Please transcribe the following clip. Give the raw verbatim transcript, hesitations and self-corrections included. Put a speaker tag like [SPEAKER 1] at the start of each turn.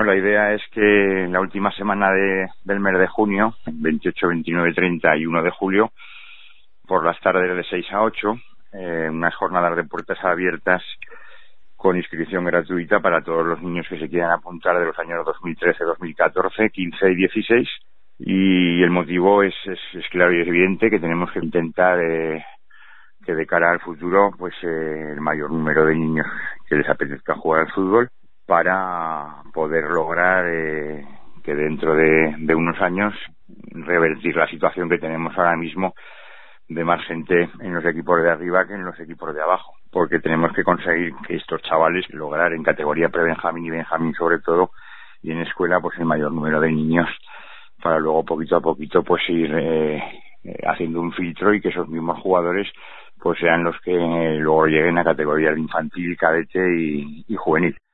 [SPEAKER 1] La idea es que en la última semana de, del mes de junio, veintiocho, veintinueve, treinta y uno de julio, por las tardes de seis a ocho, eh, unas jornadas de puertas abiertas con inscripción gratuita para todos los niños que se quieran apuntar de los años dos mil trece, dos mil catorce, quince y dieciséis. Y el motivo es, es, es claro y evidente, que tenemos que intentar eh, que de cara al futuro pues eh, el mayor número de niños que les apetezca jugar al fútbol, para poder lograr eh, que dentro de, de unos años revertir la situación que tenemos ahora mismo de más gente en los equipos de arriba que en los equipos de abajo, porque tenemos que conseguir que estos chavales lograr en categoría pre-Benjamín y Benjamín sobre todo, y en escuela pues el mayor número de niños, para luego poquito a poquito pues ir eh, eh, haciendo un filtro y que esos mismos jugadores pues sean los que eh, luego lleguen a categorías de infantil, cadete y, y juvenil.